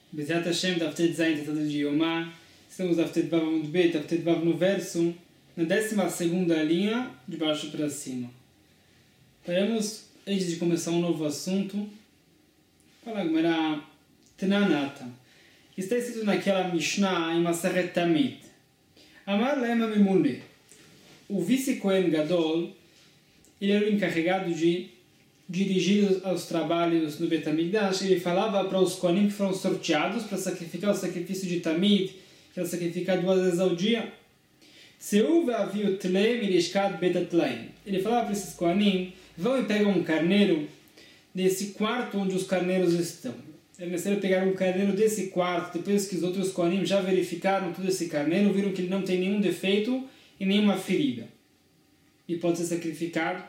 Bezerra Hashem, Daftet Zayin, Tratado de Yomá. Estamos Daftet Vav Amud Bet, Daftet Vav no verso, na 12ª linha, de baixo para cima. Paramos, antes de começar um novo assunto, falar como era Tananata. Está escrito naquela Mishnah em Maseret Tamid. Amar Lema Memune. O vice-Kohen Gadol, ele era o encarregado de dirigir aos trabalhos no Bet HaMikdash. Ele falava para os Kohanim que foram sorteados para sacrificar o sacrifício de Tamid, que era sacrificar 2 vezes ao dia. Ele falava para esses Kohanim: vão e pegam um carneiro desse quarto onde os carneiros estão. É necessário pegar um carneiro desse quarto, depois que os outros Kohanim já verificaram todo esse carneiro, viram que ele não tem nenhum defeito e nenhuma ferida, e pode ser sacrificado.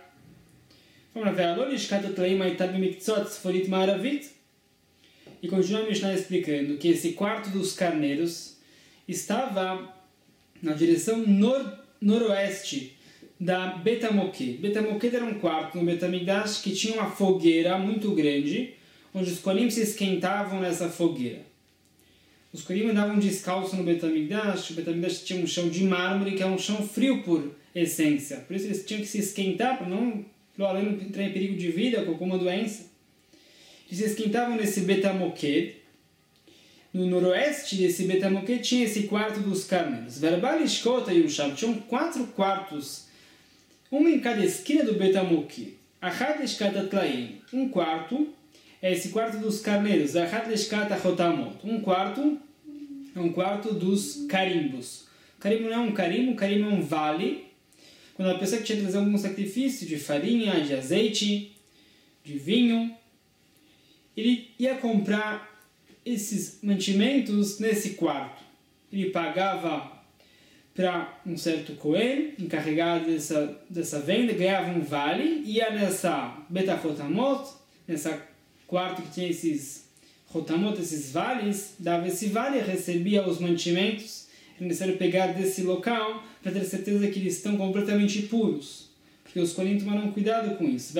E continua a Mishnah explicando que esse quarto dos carneiros estava na direção noroeste da Bet HaMoked. Bet HaMoked era um quarto no Bet HaMikdash que tinha uma fogueira muito grande, onde os Kohanim se esquentavam nessa fogueira. Os Kohanim andavam descalços no Bet HaMikdash. O Bet HaMikdash tinha um chão de mármore, que é um chão frio por essência. Por isso eles tinham que se esquentar para não entrar em perigo de vida com alguma doença. Eles se esquentavam nesse Bet HaMoked. No noroeste desse Bet HaMoked tinha esse quarto dos carneiros. Verbal Ishkota e Usham. Tinham 4 quartos, uma em cada esquina do Bet HaMoked. Achad Ishkata Tlaim. Um quarto é esse quarto dos carneiros. Achad Ishkata Chotamot. Um quarto é um quarto dos carimbos. Carimbo não é um carimbo é um vale. Quando a pessoa que tinha que trazer algum sacrifício de farinha, de azeite, de vinho, ele ia comprar esses mantimentos nesse quarto. Ele pagava para um certo Kohen, encarregado dessa venda, ganhava um vale, ia nessa Betachotamot, nessa quarto que tinha esses Chotamot, esses vales, dava esse vale e recebia os mantimentos. É necessário pegar desse local para ter certeza que eles estão completamente puros, porque os Kohanim tomaram cuidado com isso.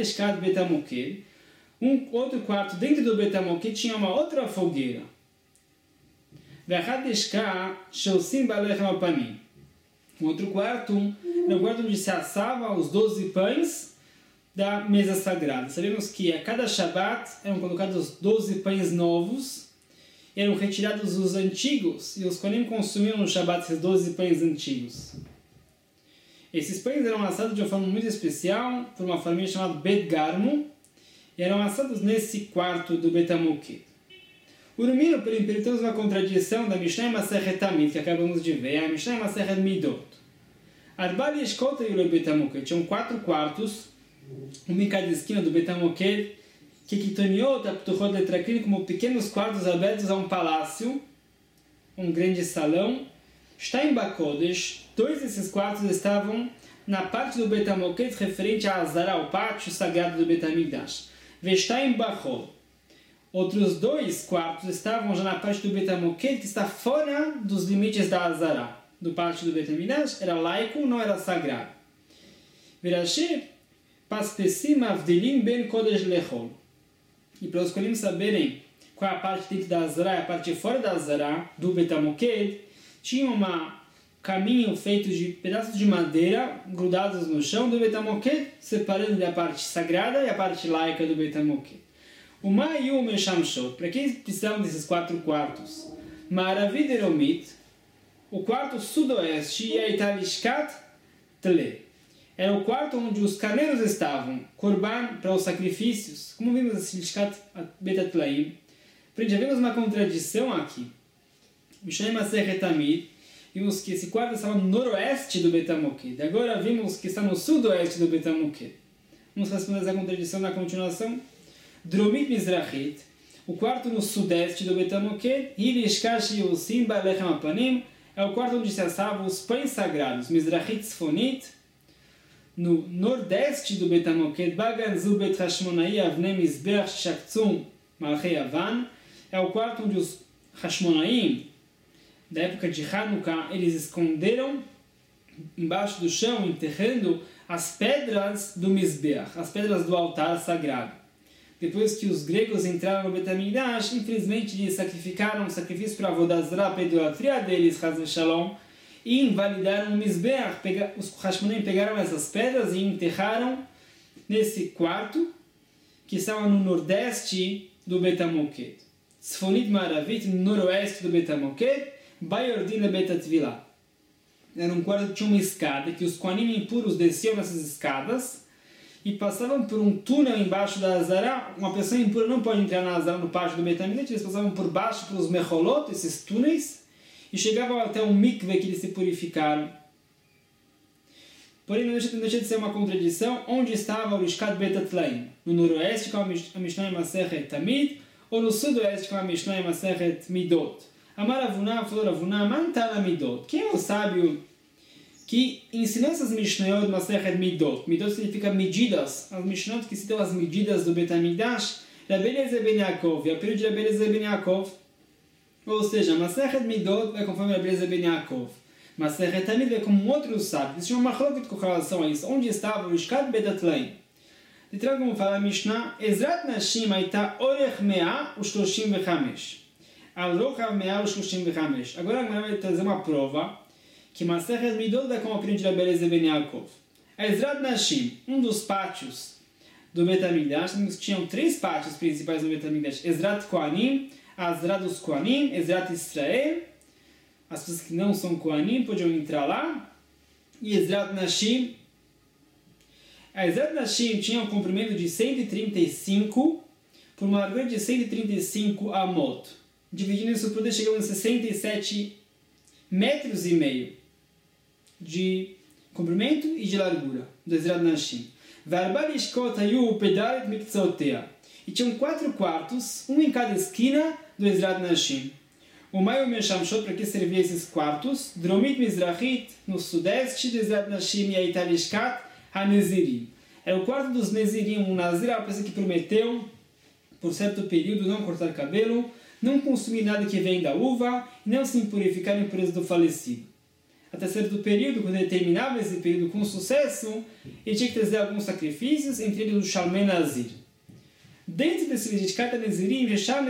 Um outro quarto dentro do Bet HaMoked tinha uma outra fogueira. Um outro quarto era o quarto onde se assava os 12 pães da mesa sagrada. Sabemos que a cada Shabbat eram colocados 12 pães novos, eram retirados os antigos, e os Kohanim consumiam no Shabbat esses 12 pães antigos. Esses pães eram assados de uma forma muito especial, por uma família chamada Bet Garmo, e eram assados nesse quarto do Bet HaMoked. Urmino, temos uma contradição da Mishnah Masechet Tamid, que acabamos de ver, a Mishnah Masechet Midot. Arbal Yeshkot e o Bet HaMoked tinham 4 quartos, uma em cada esquina do Bet HaMoked, que kitoniot aptuchot letraklim, como pequenos quartos abertos a um palácio, um grande salão. Shtaim bakodesh, 2 desses quartos estavam na parte do Bet HaMoked referente a Azara, o pátio sagrado do Bet HaMikdash. Veshtaim bachol, outros 2 quartos estavam já na parte do Bet HaMoked que está fora dos limites da Azara, do pátio do Bet HaMikdash. Era laico, não era sagrado. Verashi paspesim avdilim ben kodesh lechol. E para os Kohanim saberem qual é a parte dentro da Azara e a parte fora da Azara, do Bet HaMoked, tinha um caminho feito de pedaços de madeira grudados no chão do Bet HaMoked, separando a parte sagrada e a parte laica do Bet HaMoked. O Mayu Meshamshot, para quem precisavam desses 4 quartos? Maravid Eromit, o quarto sudoeste, e a Italishkat Tle. Era o quarto onde os carneiros estavam, korban para os sacrifícios. Como vimos assim, Lishkat Betatlaim, já vimos uma contradição aqui. Mishnah Masechet Tamid, vimos que esse quarto estava no noroeste do Bet HaMoked. Agora vimos que está no sudoeste do Bet HaMoked. Vamos responder essa contradição na continuação. Dromit Mizrachit, o quarto no sudeste do Bet HaMoked, Hilishkash Yosim Balechem Apanim, é o quarto onde se assavam os pães sagrados. Mizrachit Sfonit, no nordeste do Bet HaMoked, Baganzu Bet Hashmonai Avnei Mizbeach Shaktsum Malchei Avan, é o quarto onde os Hashmonaim, da época de Hanukkah, eles esconderam embaixo do chão, enterrando as pedras do Mizbeach, as pedras do altar sagrado. depois que os gregos entraram no Beit HaMikdash, infelizmente eles sacrificaram um sacrifício para Avodah Zarah, para a idolatria deles, Chas v'Shalom, e invalidaram o Mizbeach. Os Hashmonaim pegaram essas pedras e enterraram nesse quarto, que estava no nordeste do Beit HaMoked. Tzfonit Maravit, no noroeste do Beit HaMoked, Bayordin le Beit HaTvilah. Era um quarto que tinha uma escada, que os Kohanim impuros desciam nessas escadas e passavam por um túnel embaixo da Azara. Uma pessoa impura não pode entrar na Azara no pátio do Beit HaMikdash, eles passavam por baixo pelos Mecholot, esses túneis, e chegavam até um mikve que eles se purificaram. Porém, não deixa de ser uma contradição. Onde estava o Lishkat Beit HaTlaim? No noroeste, com a Mishnah Masechet Tamid, ou no sudoeste, com a Mishnah Masechet Midot? Amar Avuná, falou Avuná, Mantana Midot. Quem é o sábio que ensinou essas Mishnayot Masechet Midot? Midot significa medidas. As Mishnayot que citam as medidas do Beit HaMikdash, Rabbi Eliezer ben Yaakov, e a período de Rabbi Eliezer ben Yaakov. Ou seja, Masechet Midot vai conforme Rabbi Eliezer ben Yaakov. Masechet Tamid vai como outro sábio. Existe uma machlokut com relação a isso. Onde estava o Lishkat Beit HaTlaim? Literal, como fala a Mishnah, Ezrat Nashim Aita Orech Mea Ushloshim Vechamesh. Al-Rochav Mea Ushloshim Vechamesh. Agora a Gemara vai trazer uma prova que Masechet Midot vai como a período de Rabbi Eliezer ben Yaakov. Ezrat Nashim, um dos pátios do Beit HaMikdash, tinham 3 pátios principais do Beit HaMikdash. Ezrat Kohanim, Azra dos Kohanim, Ezrat Israel, as pessoas que não são Kohanim podiam entrar lá, e Ezrat Nashim. A Ezrat Nashim tinha um comprimento de 135 por uma largura de 135 amot. Dividindo isso por 2, chegamos a 67 metros e meio de comprimento e de largura do Ezrat Nashim. E tinham 4 quartos, um em cada esquina do Ezrat Nashim. O Maio Meshamshot, para que servia esses quartos? Dromit Mizrachit, no sudeste do Ezrat Nashim, e Aitalishkat HaNezirim. Era o quarto dos Nezirim. Um Nazir era a pessoa que prometeu, por certo período, não cortar cabelo, não consumir nada que vem da uva, e não se impurificar em impureza do falecido. Até certo período, quando ele terminava esse período com sucesso, ele tinha que trazer alguns sacrifícios, entre eles o Shalmei Nazir. Dentro desse Lishkat HaNezirim,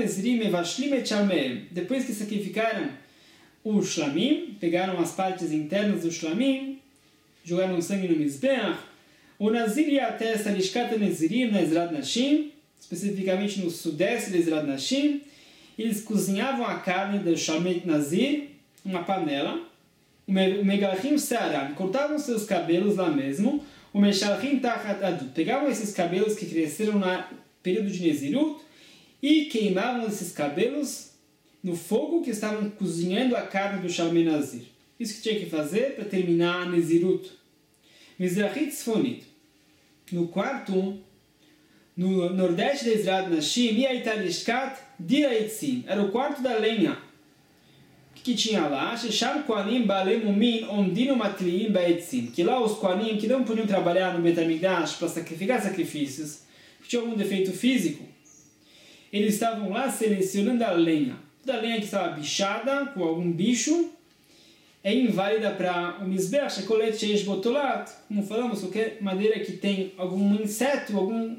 depois que sacrificaram o Shlamim, pegaram as partes internas do Shlamim, jogaram sangue no Mizbeach, o Nazir ia até essa Lishkat HaNezirim, na Ezrat Nashim, especificamente no sudeste da Ezrat Nashim. Eles cozinhavam a carne do Shalmei Nazir, uma panela, o Megalchim Searam, cortavam seus cabelos lá mesmo, o Meshalchim Tachat Adut, pegavam esses cabelos que cresceram no período de Nezirut e queimavam esses cabelos no fogo que estavam cozinhando a carne do Shalmei Nazir. Isso que tinha que fazer para terminar a Nezirut. Mizrachit Tzfonit. No quarto, no nordeste da Ezrat Nashim, Yaitalishkat Diraitzim. Era o quarto da lenha. O que tinha lá? Shesham Kohanim Balemumin Omdino Matliim Baitzim. Que lá os Kohanim que não podiam trabalhar no Beit HaMikdash para sacrificar sacrifícios, que tinham algum defeito físico, eles estavam lá selecionando a lenha. Toda a lenha que estava bichada, com algum bicho, é inválida para o Mizbeach, Shekolet Sheish Botolat. Como falamos, qualquer madeira que tem algum inseto,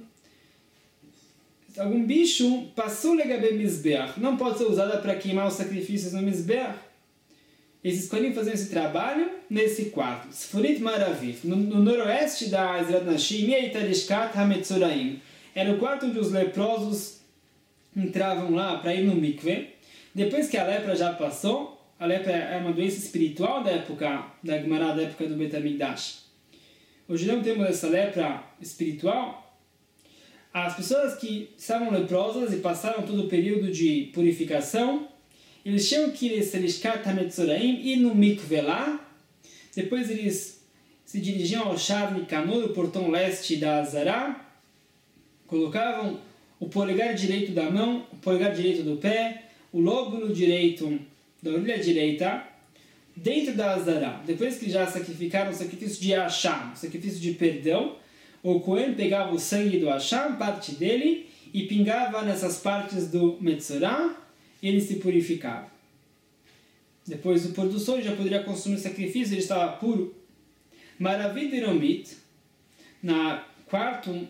algum bicho, passou legabe Mizbeach, não pode ser usada para queimar os sacrifícios no Mizbeach. Esses Kohanim faziam esse trabalho nesse quarto. Sforit Maraviv, no noroeste da Ezrat Nashim, Yaitalishkat HaMetzoraim. Era o quarto onde os leprosos entravam lá para ir no mikve. Depois que a lepra já passou, a lepra é uma doença espiritual da época da Gemara, da época do Beit HaMikdash. Hoje não temos essa lepra espiritual. As pessoas que estavam leprosas e passaram todo o período de purificação, eles tinham que ir a Lishkat HaMetzoraim, ir no mikve lá. Depois eles se dirigiam ao Shav Nikanor, o portão leste da Azara, colocavam o polegar direito da mão, o polegar direito do pé, o lóbulo direito da orelha direita, dentro da Azara. Depois que já sacrificaram o sacrifício de Hashem, o sacrifício de perdão, o Kohen pegava o sangue do Hashem, parte dele, e pingava nessas partes do Metzorah, e ele se purificava. Depois do pôr do sol, ele já poderia consumir o sacrifício, ele estava puro. Maravid e Romit,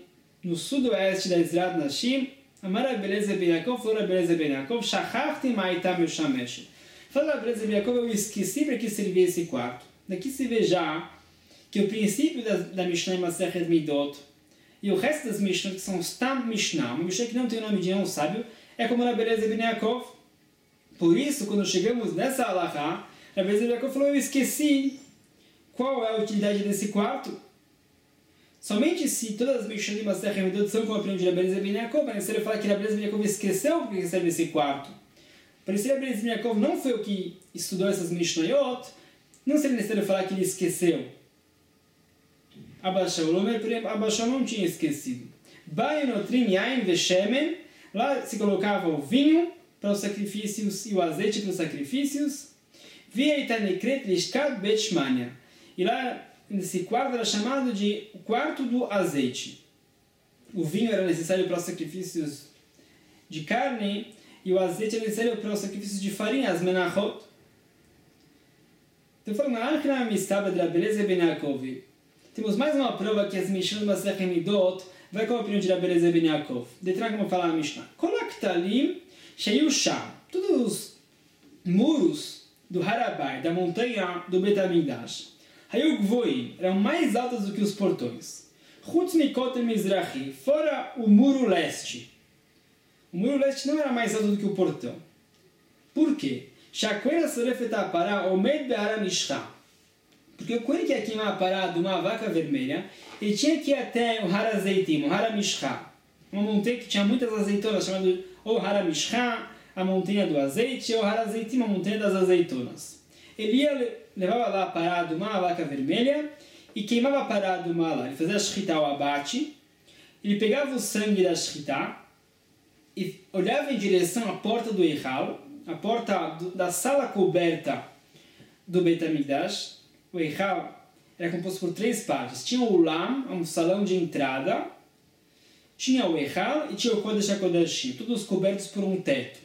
no sudoeste da Ezrat Nashim, Amar Rabbi Eliezer ben Yaakov, falou Rabbi Eliezer ben Yaakov, Shachachti ma'ita meshamesh. Falou Rabbi Eliezer ben Yaakov, eu esqueci para que servia esse quarto. Daqui se vê já que o princípio da Mishnah em Masechet Midot e o resto das Mishnah, que são Stam Mishnah, uma Mishnah que não tem o nome de nenhum sábio, é como Rabbi Eliezer ben Yaakov. Por isso, quando chegamos nessa halakha, Rabbi Eliezer ben Yaakov falou, eu esqueci qual é a utilidade desse quarto. Somente se todas as Mishnah de Masechet Midot são como a opinião de Rabbi Eliezer ben Yaakov, é necessário falar que Rabbi Eliezer ben Yaakov esqueceu porque recebe esse quarto. Por isso, Rabbi Eliezer ben Yaakov não foi o que estudou essas Mishnayot, não seria necessário falar que ele esqueceu. Abashal não tinha esquecido. Bainotrim yain veshemen, lá se colocava o vinho para os sacrifícios e o azeite para os sacrifícios. Vieitanikret lishkat betshmania. E lá, nesse quarto era chamado de o quarto do azeite. O vinho era necessário para os sacrifícios de carne e o azeite era necessário para os sacrifícios de farinha, as menachot. Então, temos mais uma prova que as Mishnah do Masechet Midot vai com a opinião de Rabbi Eliezer ben Yaakov. Detran, como fala a Mishnah. Kolaktalim sheyu sham. Todos os muros do Harabai, da montanha do Bet HaMikdash, hayu gvoim, eram mais altos do que os portões. Chutz mikot mizrahi, fora o muro leste. O muro leste não era mais alto do que o portão. Por quê? Porque o Kohen que ia queimar a pará de uma vaca vermelha, ele tinha que ir até o Har Azeitim, o Har HaMishcha, uma montanha que tinha muitas azeitonas, chamada ou Har HaMishcha, a montanha do azeite, ou Har Azeitim, a montanha das azeitonas. Ele levava lá a pará de uma vaca vermelha e queimava a pará de uma lá. Ele fazia a shchita, o abate, ele pegava o sangue da shchita e olhava em direção à porta do Eichal, a porta da sala coberta do Bet HaMikdash. O Eichal era composto por 3 partes. Tinha o Ulam, um salão de entrada, tinha o Eichal e tinha o Kodesh HaKodashim, todos cobertos por um teto.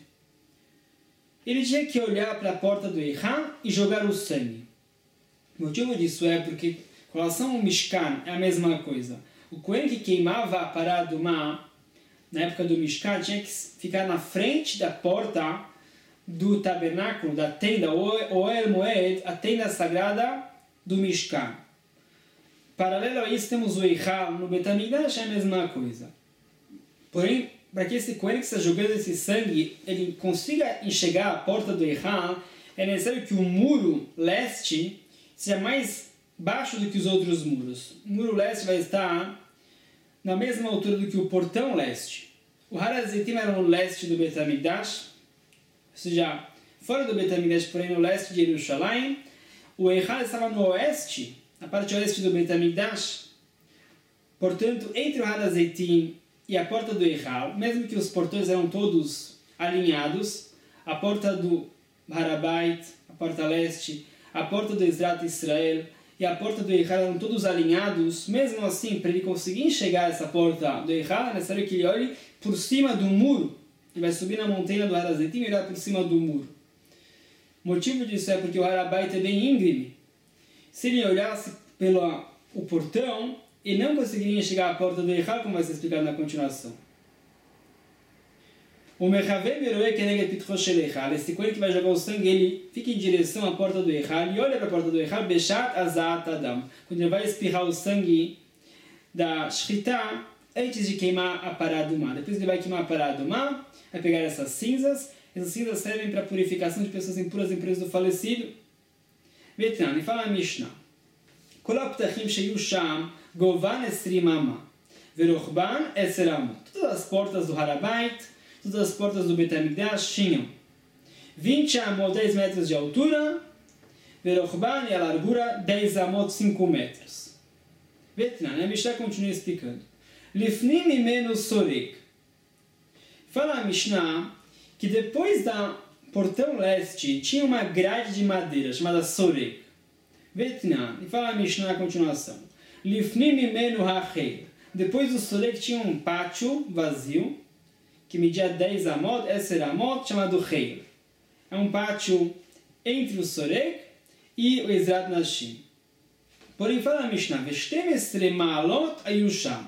Ele tinha que olhar para a porta do Eichal e jogar o sangue. O motivo disso é porque, com relação ao Mishkan, é a mesma coisa. O Kohen que queimava a pará do Má, na época do Mishkan, tinha que ficar na frente da porta do tabernáculo, da tenda, ou El Moed, a tenda sagrada do Mishkan. Paralelo a isso, temos o Eichal no Bet HaMikdash, é a mesma coisa. Porém, para que esse Kohen que está jogando esse sangue, ele consiga enxergar a porta do Eichal, é necessário que o muro leste seja mais baixo do que os outros muros. O muro leste vai estar na mesma altura do que o portão leste. O Har HaZeitim era no leste do Bet HaMikdash, ou seja, fora do Bet HaMikdash, porém no leste de Jerusalém. O Eichal estava no oeste, na parte oeste do Bet HaMikdash. Portanto, entre o Har HaZeitim e a porta do Eichal, mesmo que os portões eram todos alinhados, a porta do Harabait, a porta leste, a porta do Ezrat Israel e a porta do Eichal eram todos alinhados, mesmo assim, para ele conseguir enxergar essa porta do Eichal, é necessário que ele olhe por cima do muro. Ele vai subir na montanha do Har HaZeitim e olhar por cima do muro. O motivo disso é porque o Harabait é bem íngreme. Se ele olhasse pelo o portão, ele não conseguiria chegar à porta do Eichal, como vai ser explicado na continuação. O Mechaveh Beroe Keneged Pitcho Shel Eichal, esse Kohen que vai jogar o sangue, ele fica em direção à porta do Eichal e olha para a porta do Eichal, Beshat Azat Adam, quando ele vai espirrar o sangue da Shchita, antes de queimar a pará do mar. Depois ele vai queimar a pará do mar, vai pegar essas cinzas servem para a purificação de pessoas impuras em preço do falecido. Vetran, e fala a Mishnah. Kolaptachim sheyu sham govan 20 ama, verochban 10 amot. Todas as portas do Harabait, todas as portas do Bet HaMikdash tinham 20 amot, 10 metros de altura, verochban e a largura 10 amot, 5 metros. Vetran, a Mishnah continua explicando. Lifnim imenu sorek. Fala a Mishnah que depois da portão leste tinha uma grade de madeira chamada sorek. Vetnan, e fala a Mishnah na continuação. Lifnim imenu hachel. Depois do sorek tinha um pátio vazio que media 10 amot, 10 amot, chamado heil. É um pátio entre o sorek e o Ezrat Nashim. Porém, fala a Mishnah, Veshtem estre ma'alot ayusham.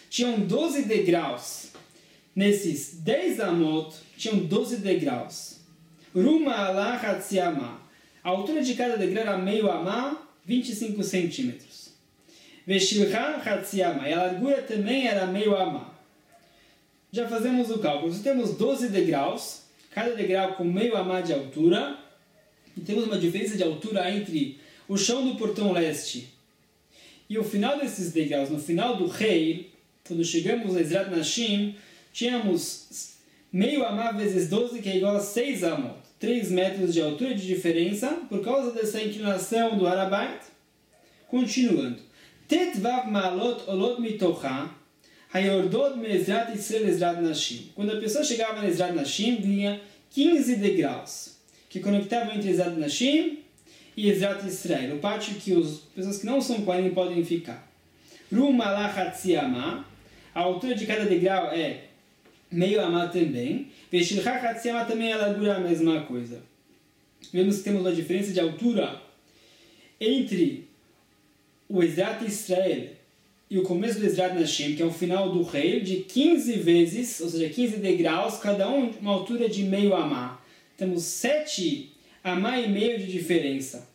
tinham 12 degraus. Nesses 10 amot, tinham 12 degraus. Ruma alá hatziamá. A altura de cada degrau era meio amá, 25 centímetros. Veshilcha hatziamá. E a largura também era meio amá. Já fazemos o cálculo. Se temos 12 degraus, cada degrau com meio amá de altura, e temos uma diferença de altura entre o chão do portão leste e o final desses degraus, no final do rei, quando chegamos a Ezrat Nashim, tínhamos meio amá vezes 12, que é igual a 6 amot. 3 metros de altura de diferença, por causa dessa inclinação do Harabait. Continuando. Tetvav ma'alot olot mitocha, hayordot me'ezrat Israel Ezrat Nashim. Quando a pessoa chegava na Ezrat Nashim, vinha 15 degraus, que conectavam entre Ezrat Nashim e Ezrat Israel, o pátio que as pessoas que não são Kohanim podem ficar. Rum alá hatziamá, a altura de cada degrau é meio amá também. Veshilcha hatziamá também, a largura é a mesma coisa. Vemos que temos uma diferença de altura entre o Ezrat Israel e o começo do Ezrat Nashim, que é o final do rei, de 15 vezes, ou seja, 15 degraus, cada um uma altura de meio amá. Temos 7 amá e meio de diferença.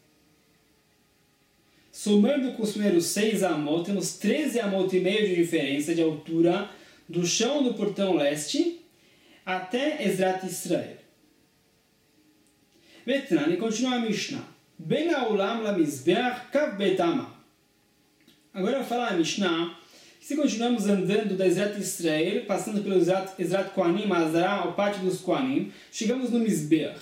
Somando com os primeiros 6 amot, temos 13 amot e meio de diferença de altura do chão do portão leste até Ezrat Israel. Vetnan, continua a Mishnah. Ben ha'olam lamizbeach kav bet amá. Agora eu vou falar a Mishnah, que se continuamos andando da Ezrat Israel, passando pelo Ezrat Kohanim, Azará, o pátio dos Kohanim, chegamos no Mizbeach.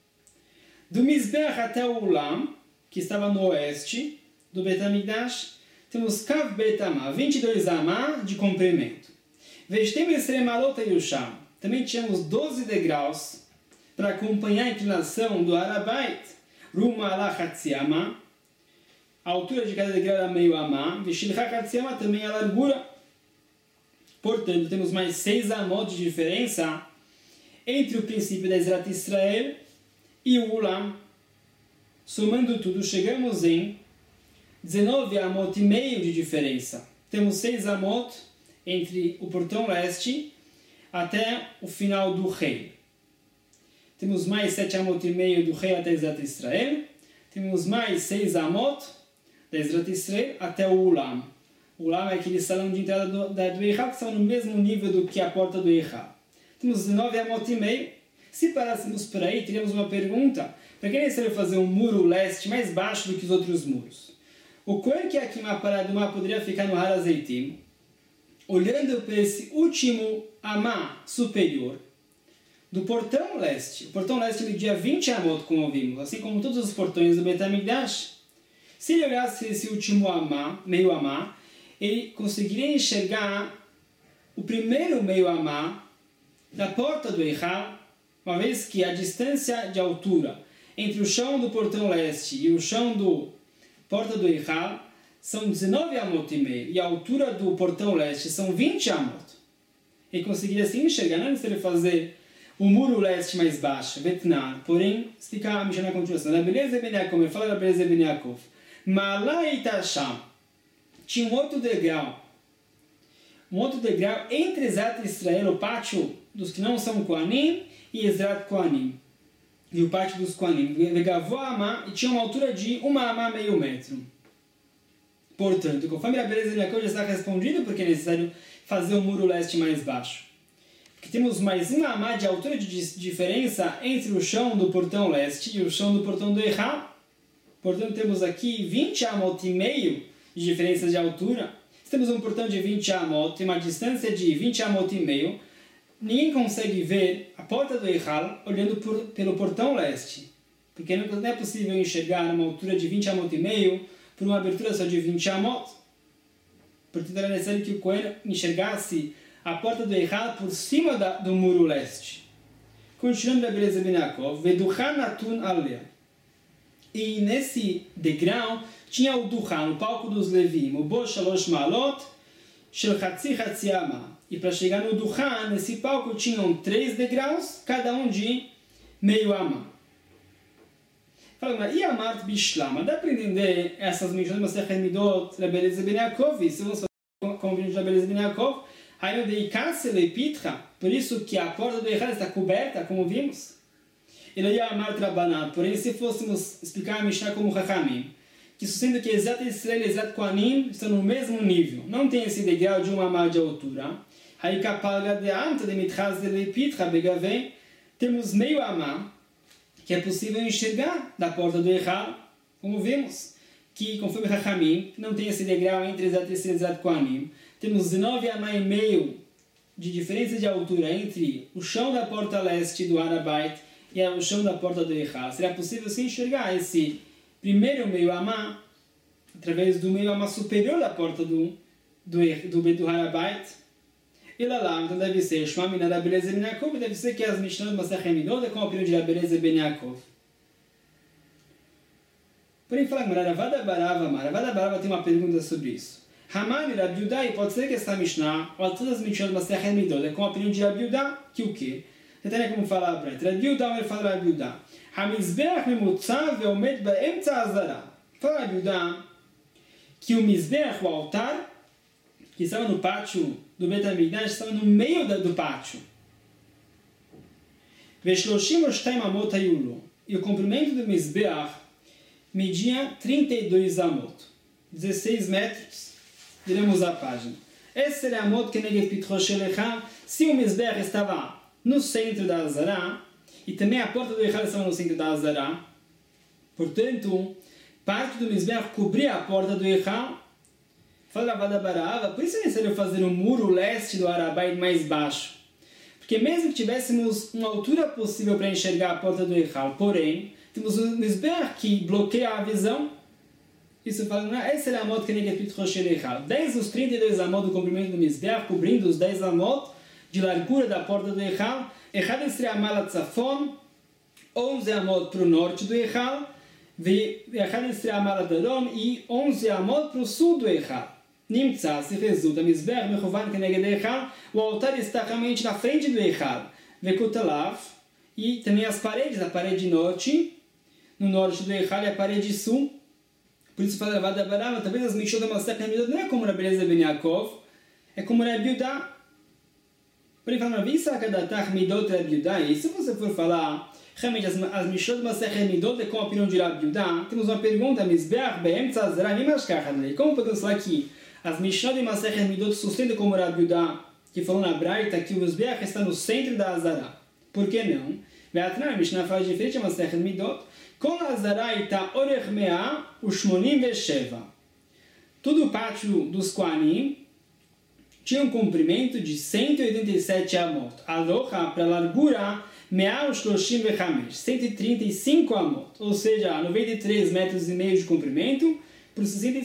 Do Mizbeach até o Ulam, que estava no oeste do Bet HaMikdash, temos Kav Bet Amá, 22 amá de comprimento. Veshtem Esrei Malot Yusham. Também tínhamos 12 degraus para acompanhar a inclinação do Harabait. Ruma alá hatziamá. A altura de cada degrau era meio amá. Veshilcha hatziamá também a largura. Portanto, temos mais 6 amot de diferença entre o princípio da Ezrat Israel e o Ulam. Somando tudo, chegamos em 19 amot e meio de diferença. Temos 6 amot entre o portão leste até o final do rei. Temos mais 7 amot e meio do rei até Ezrat Israel. Temos mais 6 amot da Ezrat Israel até o Ulam. O Ulam é aquele salão de entrada do Eichal, que são no mesmo nível do que a porta do Eichal. Temos 19 amot e meio. Se parássemos por aí, teríamos uma pergunta. Para que é necessário fazer um muro leste mais baixo do que os outros muros? O Kohen que aqui na Paradumá poderia ficar no Har Azeitim, olhando para esse último amá superior do portão leste. O portão leste media 20 amot, como vimos, assim como todos os portões do Bet HaMikdash. Se ele olhasse esse último amá, meio amá, ele conseguiria enxergar o primeiro meio amá da porta do Eichal, uma vez que a distância de altura entre o chão do portão leste e o chão do porta do Eichal são 19 amot e meio, e a altura do portão leste são 20 amot. Ele conseguiria assim enxergar, não é necessário fazer o muro leste mais baixo, Vetnar. Porém, explicar a Mishnah na continuação. Na beleza Ben Yaakov, fala da beleza Ben Yaakov. Malá e Tasham. Tinha um outro degrau entre Ezrat Israel, o pátio dos que não são Kohanim, e Ezrat Kohanim, e o pátio dos Kohanim. Vegavó amá, e tinha uma altura de 1 amá meio metro. Portanto, conforme a beleza de Yaakov já está respondido, porque é necessário fazer o muro leste mais baixo. Porque temos mais 1 amá de altura de diferença entre o chão do portão leste e o chão do portão do Eichal. Portanto, temos aqui 20 amot e meio de diferença de altura. Se temos um portão de 20 amot, tem uma distância de 20 amot e meio, ninguém consegue ver a porta do Eichal olhando pelo portão leste. Porque não é possível enxergar uma altura de 20 amot e meio por uma abertura só de 20 amot. Portanto, era necessário que o Kohen enxergasse a porta do Eichal por cima do muro leste. Continuando a beleza Ben Yaakov, Veduchan Natun Alea. E nesse degrau tinha o Duchan, o palco dos Levim, o Bo Shalosh Maalot, Shel Chatzi Chatzi Amá. E para chegar no Duchan, nesse palco tinham 3 degraus, cada um de meio amá. Fala, mas e Amart Bishlama? Dá para entender essas menções, mas Midot, da beleza Ben Yaakov? Se vamos como vimos na beleza de Yaakov, Hainu deikase lepitra, por isso que a porta do Eichal está coberta, como vimos. Ele ia amar Trabanan, porém se fôssemos explicar a Mishnah como Chachamim, que sustenta que Ezrat Israel e Ezrat Kohanim estão no mesmo nível, não tem esse degrau de 1 amá de altura. Haikapalga de anta de mitchaz de lepitra begavém, temos meio amá, que é possível enxergar da porta do Eichal, como vimos, que conforme Chachamim, não tem esse degrau entre Ezrat Israel e Ezrat Kohanim. Temos 19 amá e meio de diferença de altura entre o chão da porta leste do Harabait e o chão da porta do Eichal. Seria possível se enxergar esse primeiro meio amá através do meio amá superior da porta do Harabait. E lá, então deve ser Shema Mina da Beleza Ben Yaakov, deve ser que as Mishnah Masechet Midot é como a opinião de Beleza Ben Yaakov. Porém, fala que Ravada Barava tem uma pergunta sobre isso. Haman e Rabi Yudá, e pode ser que essa Mishnah, ou todas as Mishnah Masechet Midot, é como a opinião de Rabi Yudá, que o quê? Você tem como falar para ele. Rabi Yudá, ele fala Rabi Yudá. Hamizbeach memutzav veomed baemtza azara. Fala Rabi Yudá que o Mizbeach, o altar, que estava no pátio do Bet HaMikdash, estava no meio do pátio. Veshloshim oshtayim amot hayulo. E o comprimento do Mizbeach media 32 amot. 16 metros. Diremos a página. Esse seria amot que negev pitro shelecha. Se o Mizbeach estava no centro da Azará, e também a porta do Eichal estava no centro da Azará, portanto, parte do Mizbeach cobria a porta do Eichal. Fala Ravada Barava, por isso é necessário fazer um muro leste do Harabait mais baixo. Porque mesmo que tivéssemos uma altura possível para enxergar a porta do Eichal, porém, temos um Mizbeach que bloqueia a visão. Isso fala, esse era a moto que nem repito Roshel Eichal. 10 dos 32 amot do comprimento do Mizbeach, cobrindo os 10 amot de largura da porta do Eichal. Echad Esrei Amal Tzafon, 11 amot para o norte do Eichal, Echad Esrei Amal Darom e 11 amot para o sul do Eichal. Nimtza, se resulta, Mizbeach, Mechovan, Keneged Eichal, o altar está realmente na frente do Eichal. Vekutalav, e também as paredes, a parede norte, no norte do Eichal e a parede sul. Por isso fala Ravada Barava, talvez as Mishot HaMasechet Midot não é como a beleza Ben Yaakov, é como Rabi Yudá. Por exemplo, Rabi Sakadatach Midot Rabi Yudá, e se você for falar, realmente as Mishot HaMasechet Midot é como a opinião de Rabi Yudá, temos uma pergunta, Mizbeach, Be'emtza Azara, Nimashkachadlei. Como podemos falar que as Mishnah de Masechet Midot sustentam como Rabi Yudá, que falou na Braita que o Mizbeach está no centro da Azará. Por que não? A Mishnah fala diferente a Masechet Midot. Com a Azará está Orech Mea Ushmonim Vesheva. Todo o pátio dos Kohanim tinha um comprimento de 187 amot. Aloha, para a largura, Mea Ushloshim Vechamesh, 135 amot. Ou seja, 93 metros e meio de comprimento por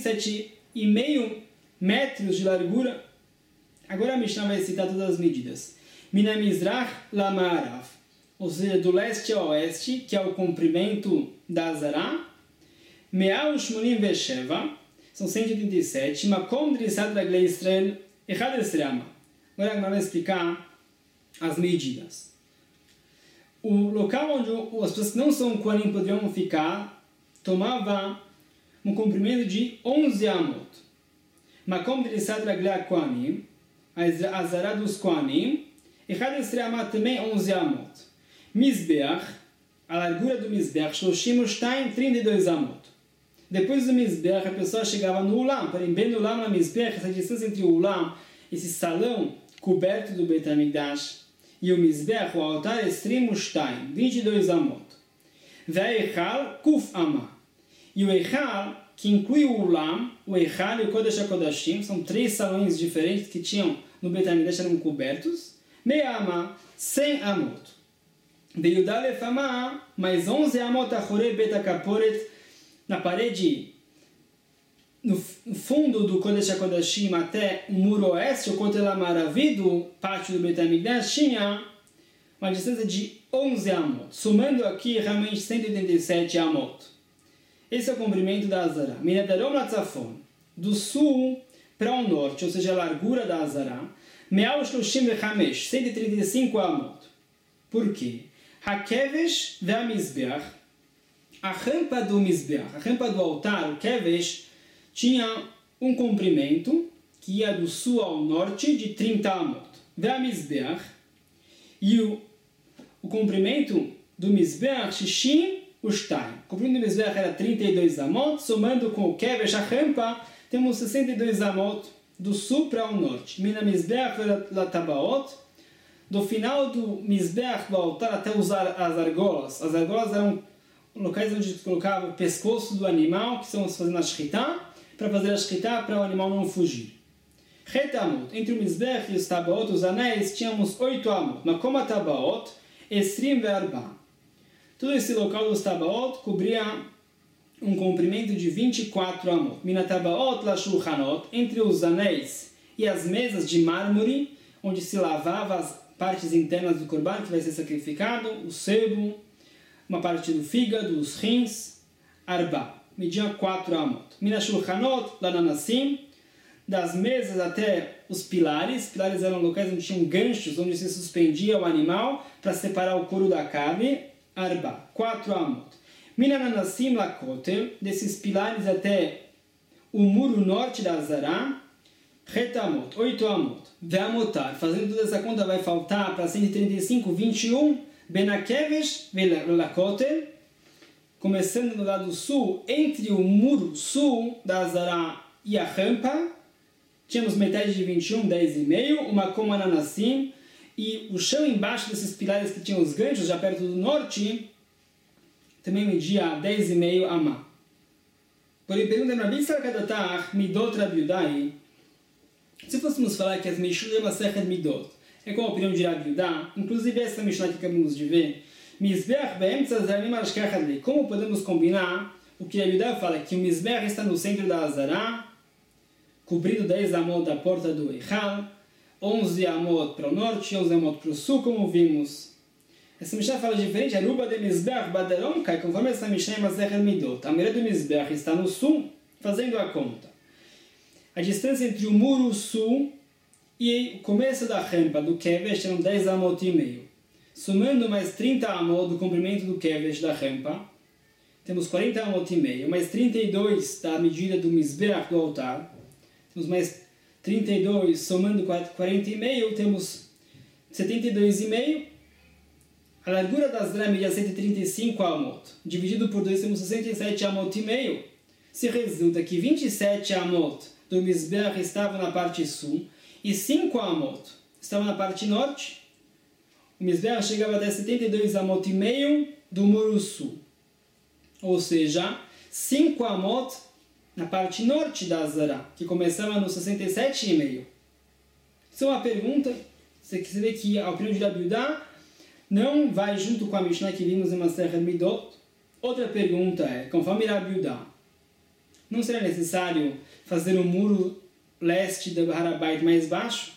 67,5 metros de largura. Agora a Mishnah vai citar todas as medidas. Minamizrach Lamarav, ou seja, do leste ao oeste, que é o comprimento da Azará. Me'al Shmonim Vesheva, são 187. Makom Drissat Raglei Israel Echad Esrei. Agora a Mishnah vai explicar as medidas. O local onde as pessoas que não são Kohanim poderiam ficar tomava um comprimento de 11 amot. Makom Drissat Raglei Kohanim, a Azará dos Kohanim, Echad Esrei também 11 amot. Mizbeach, a largura do Mizbeach, Shloshim Ushtaim, 32 amot. Depois do Mizbeach, a pessoa chegava no Ulam, porém bem no Ulam, na Mizbeach, essa distância entre o Ulam, esse salão coberto do Bet HaMikdash, e o Mizbeach, o altar extremo Ushtaim, 22 amot. Ve'echal Kuf Amah. E o Eichal, que inclui o Ulam, o Eichal e o Kodesh HaKodashim, são 3 salões diferentes que tinham no Bet HaMikdash, eram cobertos. Me'a Amah, 100 amot. Ve'yudalef Amah, mais 11 amot achorei Bet HaKaporet, na parede, no fundo do Kodesh HaKodashim até o muro oeste, o Kotel HaMaravi do pátio do Bet HaMikdash, tinha uma distância de 11 amot, somando aqui realmente 187 amot. Esse é o comprimento da Azará. Minadarom Latzafon, do sul para o norte, ou seja, a largura da Azará, Me'al Shloshim Vechamesh, 135 amot. Por quê? Hakevesh ve'amizbeach, a rampa do Mizbeach, a rampa do altar, o Kevesh, tinha um comprimento que ia do sul ao norte, de 30 amot. Ve'amizbeach, e o comprimento do Mizbeach, Shishim Ushtaim. O comprimento do Mizbeach era 32 amot, somando com o Kevesh, a rampa, temos 62 amot do sul para o norte. Mina Mizbeach Latabaot, do final do Mizbeach do altar até usar as argolas. As argolas eram locais onde se colocava o pescoço do animal, que estamos fazendo a shritá, para fazer a shritá para o animal não fugir. Retamot, entre o Mizbeach e os Tabaot, os anéis, tínhamos 8 amot. Makom Tabaot, Esrim Ve'arba. Todo esse local dos Tabaot cobria um comprimento de 24 amot. Mina Tabaot la Shulchanot, entre os anéis e as mesas de mármore, onde se lavava as partes internas do corban que vai ser sacrificado, o sebo, uma parte do fígado, os rins, arba, media 4 amot. Mina Shulchanot la Nanassim, das mesas até os pilares. Pilares eram locais onde tinham ganchos, onde se suspendia o animal para separar o couro da carne. Arba, 4 amot. Mina Nanassim Lakotel, desses pilares até o muro norte da Azará. Retamot, 8 amot. Ve'amotar, fazendo toda essa conta vai faltar para 135, 21. Benakevesh Ve'lakotel, começando no lado sul, entre o muro sul da Azará e a rampa. Tínhamos metade de 21, 10,5, uma Koma Nanassim, e o chão embaixo desses pilares que tinham os ganchos, já perto do norte, também media 10,5 amá. Porém, pergunta para Rabi Sarkadatar, Midot Rabi Yudai, se fôssemos falar que as Mishul é uma serra de Midot, é como a opinião de Rabi Yudá, inclusive essa Mishnah que acabamos de ver, Mizbeach Be'emtza Zarim Ashkechad Li, como podemos combinar o que Rabi Yudá fala, que o Mizbeach está no centro da Azará, cobrindo 10 amot da porta do Eichal, 11 amot para o norte, 11 amot para o sul, como vimos. Essa Mishnah fala diferente, Aruba de Mizbeach Baderom, conforme essa Mishnah é Masechet Midot. A mira do Mizbeach está no sul, fazendo a conta. A distância entre o muro sul e o começo da rampa do Kevesh eram 10 amot e meio. Somando mais 30 amot do comprimento do Kevesh da rampa, temos 40 amot e meio, mais 32 da medida do Mizbeach do altar, temos mais 32, somando 40,5, temos 72,5. A largura das Azará media 135 amot. Dividido por 2, temos 67 amot e meio. Se resulta que 27 amot do Mizbeach estavam na parte sul e 5 amot estavam na parte norte. O Mizbeach chegava até 72 amot e meio do muro sul. Ou seja, 5 amot na parte norte da Azará, que começava no 67,5. Isso é uma pergunta, você vê que a opinião de Rabi Yudá não vai junto com a Mishnah que vimos em Masechet Midot. Outra pergunta é, conforme Rabi Yudá, não será necessário fazer um muro leste do Har HaBayit mais baixo?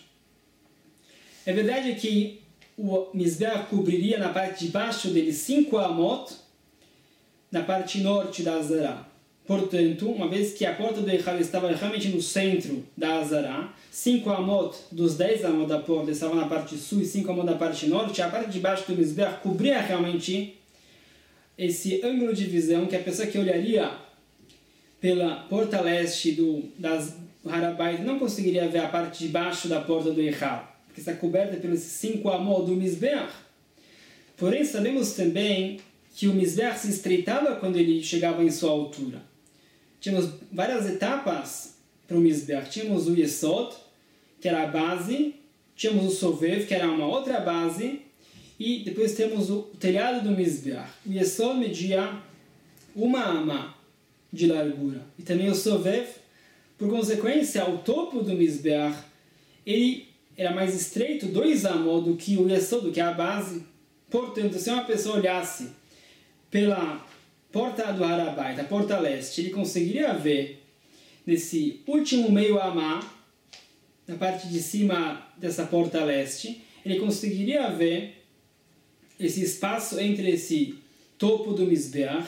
É verdade que o Mizbeach cobriria na parte de baixo dele 5 amot, na parte norte da Azará. Portanto, uma vez que a porta do Eichal estava realmente no centro da Azará, 5 amot dos 10 amot da porta estavam na parte sul e 5 amot da parte norte, a parte de baixo do Mizbeach cobria realmente esse ângulo de visão que a pessoa que olharia pela porta leste do Har HaBayit não conseguiria ver a parte de baixo da porta do Eichal, porque está coberta pelos 5 amot do Mizbeach. Porém, sabemos também que o Mizbeach se estreitava quando ele chegava em sua altura. Tínhamos várias etapas para o Mizbeach. Tínhamos o Yesod, que era a base, tínhamos o Sovev, que era uma outra base, e depois temos o telhado do Mizbeach. O Yesod media 1 amá de largura, e também o Sovev, por consequência, ao topo do Mizbeach, ele era mais estreito, 2 amot do que o Yesod, do que a base. Portanto, se uma pessoa olhasse pela porta do Har HaBayit, a porta leste, ele conseguiria ver nesse último meio amá, na parte de cima dessa porta leste, ele conseguiria ver esse espaço entre esse topo do Mizbeach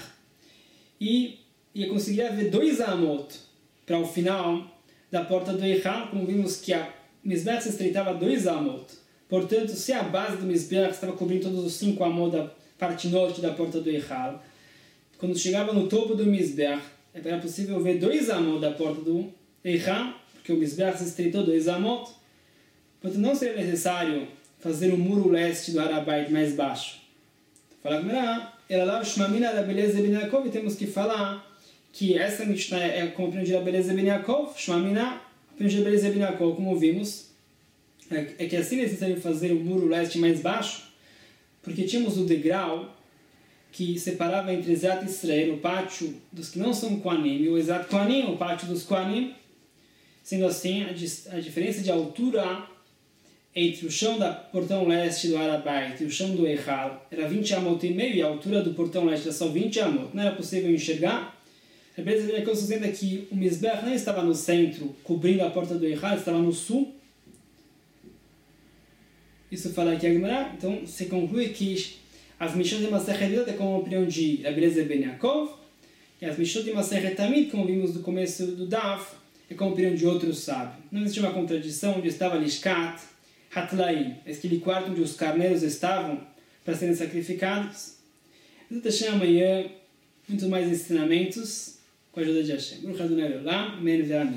e conseguiria ver 2 amot para o final da porta do Eichal, como vimos que a Mizbeach se estreitava 2 amot. Portanto, se a base do Mizbeach estava cobrindo todos os 5 amot da parte norte da porta do Eichal, quando chegava no topo do Mizbeach, era possível ver 2 amot da porta do Eichal, porque o Mizbeach se estreitou 2 amot. Portanto, não seria necessário fazer um muro leste do Harabait mais baixo. Fala Gemara, ela lá o Shmamina da beleza ben Yaakov, e temos que falar que essa Mishnah é como aprende a beleza ben Yaakov, Shmamina aprende a beleza ben Yaakov, como vimos, é que assim é necessário fazer um muro leste mais baixo, porque tínhamos o degrau que separava entre Ezrat e Israel, o pátio dos que não são Kohanim, e o Ezrat Kohanim, o pátio dos Kohanim. Sendo assim, a diferença de altura entre o chão da portão leste do Harabait e o chão do Eichal era 20 amot e meio, e a altura do portão leste era só 20 amot. Não era possível enxergar. A beleza que eu estou dizendo é que o Mizbeach não estava no centro, cobrindo a porta do Eichal, estava no sul. Isso fala aqui a Gemara. Então, se conclui que as Mishnot de Masechet Yot é como a opinião de Rabbi ben Yaakov, e as Mishnot de Masechet Tamid, como vimos no começo do Daf, é como a opinião de outros sábios. Não existe uma contradição onde estava Lishkat, Hatlaim, aquele quarto onde os carneiros estavam para serem sacrificados. Vamos deixar amanhã muitos mais ensinamentos com a ajuda de Hashem. Baruch Adonai Olam, Amen.